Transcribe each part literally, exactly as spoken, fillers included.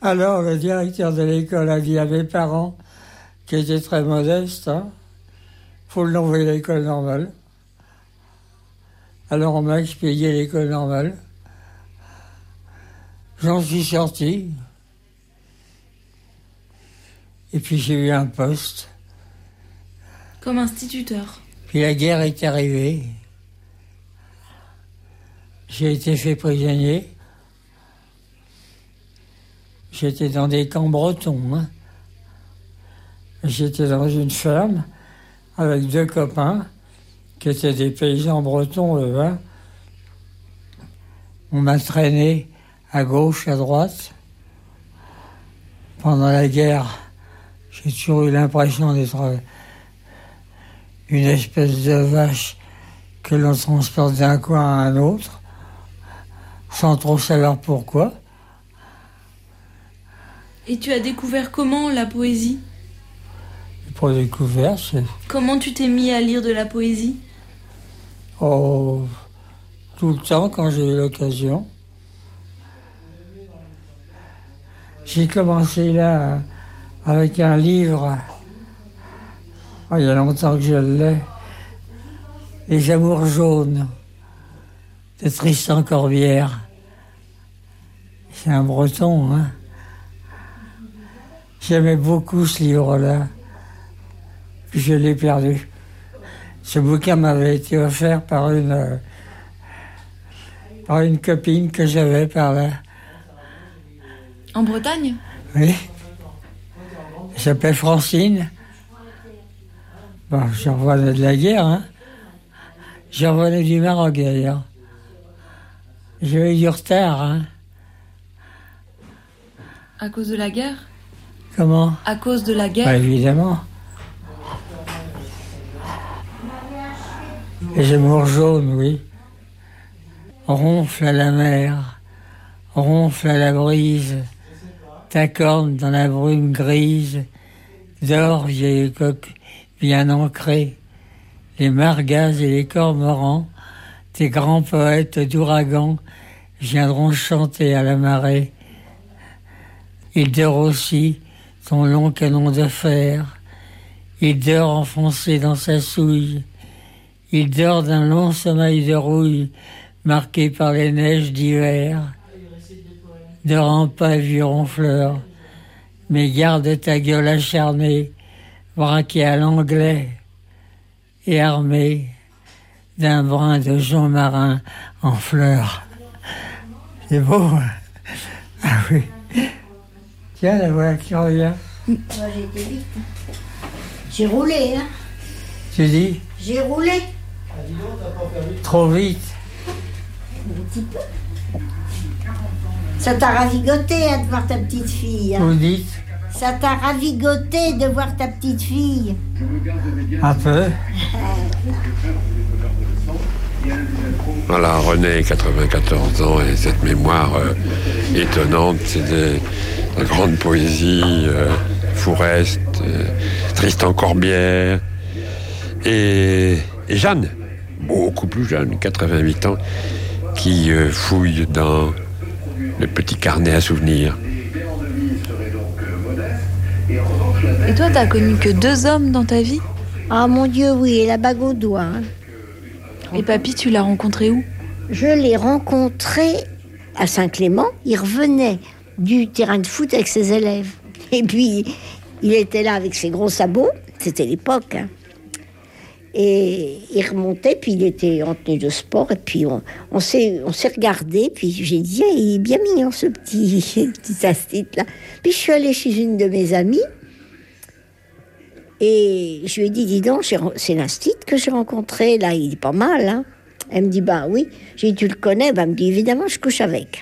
Alors, le directeur de l'école a dit à mes parents, qui étaient très modestes, hein, faut l'envoyer à l'école normale. Alors, on m'a expédié à l'école normale. J'en suis sorti. Et puis, j'ai eu un poste. Comme instituteur. Puis la guerre est arrivée. J'ai été fait prisonnier. J'étais dans des camps bretons. Hein. J'étais dans une ferme avec deux copains qui étaient des paysans bretons, le vin. On m'a traîné à gauche, à droite. Pendant la guerre, j'ai toujours eu l'impression d'être une espèce de vache que l'on transporte d'un coin à un autre, sans trop savoir pourquoi. Et tu as découvert comment la poésie ? Pas découvert, c'est... Comment tu t'es mis à lire de la poésie ? Oh, tout le temps, quand j'ai eu l'occasion. J'ai commencé là avec un livre, oh, il y a longtemps que je l'ai, Les Amours jaunes, de Tristan Corbière. C'est un breton, hein. J'aimais beaucoup ce livre-là, puis je l'ai perdu. Ce bouquin m'avait été offert par une, euh, par une copine que j'avais par là. En Bretagne ? Oui. Elle s'appelait Francine. Bon, j'en revenais de la guerre, hein. J'en revenais du Maroc, d'ailleurs. J'avais eu du retard, hein. À cause de la guerre ? Comment ? À cause de la guerre ? Bah, évidemment. Les amours jaunes, oui. Ronfle à la mer, ronfle à la brise, ta corne dans la brume grise, dors, vieille coque bien ancrée, les margas et les cormorans, tes grands poètes d'ouragan viendront chanter à la marée. Il dort aussi ton long canon de fer, il dort enfoncé dans sa souille, il dort d'un long sommeil de rouille, marqué par les neiges d'hiver. Dors pas, vieux ronfleur, mais garde ta gueule acharnée, braquée à l'anglais et armée d'un brin de jonc marin en fleurs. C'est beau, hein? Ah oui. Tiens, la voilà qui revient. Moi, j'ai été vite. J'ai roulé, hein. Tu dis? J'ai roulé. Trop vite. Un petit peu. Ça t'a ravigoté hein, de voir ta petite fille. Hein. Vous dites? Ça t'a ravigoté de voir ta petite fille. Un peu. Voilà, René, quatre-vingt-quatorze ans, et cette mémoire euh, étonnante, c'est de la grande poésie, euh, Fourest, euh, Tristan Corbière, et, et Jeanne, beaucoup plus jeune, quatre-vingt-huit ans, qui euh, fouille dans le petit carnet à souvenirs. Et toi, t'as connu que deux hommes dans ta vie ? Ah mon Dieu, oui, et la bague au doigt. Hein. Et papy, tu l'as rencontré où ? Je l'ai rencontré à Saint-Clément. Il revenait du terrain de foot avec ses élèves. Et puis, il était là avec ses gros sabots. C'était l'époque. Hein. Et il remontait, puis il était en tenue de sport. Et puis, on, on, s'est, on s'est regardé. Puis, j'ai dit, ah, il est bien mignon, ce petit, petit astite-là. Puis, je suis allée chez une de mes amies. Et je lui ai dit, dis donc, c'est l'instit que j'ai rencontré, là, il est pas mal, hein. Elle me dit, bah oui. J'ai dit, tu le connais? Bah, elle me dit, évidemment, je couche avec.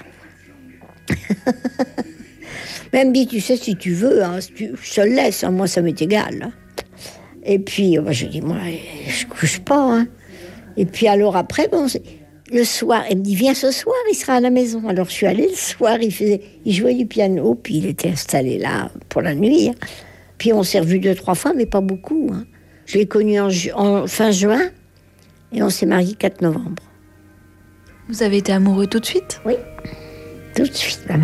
Mais elle me dit, tu sais, si tu veux, hein, si tu, je te le laisse, hein, moi, ça m'est égal. Hein. Et puis, bah, je dis, moi, je couche pas, hein. Et puis, alors après, bon, le soir, elle me dit, viens ce soir, il sera à la maison. Alors, je suis allée le soir, il, faisait, il jouait du piano, puis il était installé là pour la nuit, hein. Puis on s'est revus deux, trois fois, mais pas beaucoup. Hein. Je l'ai connu en, ju- en fin juin et on s'est mariés quatre novembre. Vous avez été amoureux tout de suite ? Oui, tout de suite.